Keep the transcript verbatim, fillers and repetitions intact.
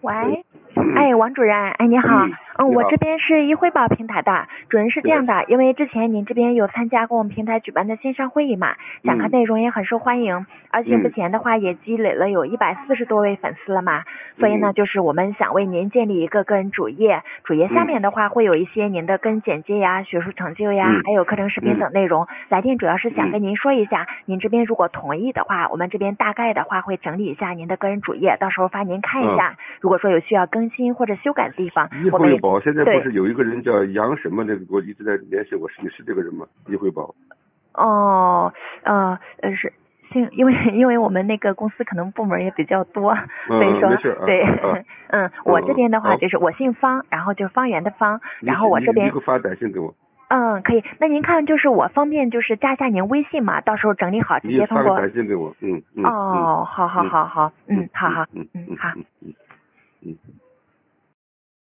喂，哎，王主任，哎，你好， 嗯， 嗯， 你好我这边是一汇报平台的，主任是这样的，因为之前您这边有参加过我们平台举办的线上会议嘛，讲课嗯内容也很受欢迎，而且之嗯前的话也积累了有一百四十多位粉丝了嘛，所以呢， 嗯就是我们想为您建立一个个人主页，主页下面的话会有一些您的个人简介呀、学术成就呀， 嗯还有课程视频等内容。来电主要是想嗯跟您说一下，您这边如果同意的话，我们这边大概的话会整理一下您的个人主页，到时候发您看一下。如果说有需要更新或者修改的地方， 易我们汇宝现在不对是有一个人叫杨什么那个，我一直在联系我，是你是这个人吗？易汇宝。 哦，呃呃是。因因为因为我们那个公司可能部门也比较多，所以嗯， 说没事啊对， 啊啊嗯，我这边的话好， 就是我姓方，然后就是方圆的方， 你然后我这边你你给我发短信给我， 嗯可以，那您看就是我方便就是加一下您微信嘛，到时候整理好直你发个接通过。 短信给我，嗯嗯嗯哦，好好嗯好好， 嗯嗯，好好， 嗯嗯嗯好。 嗯嗯嗯。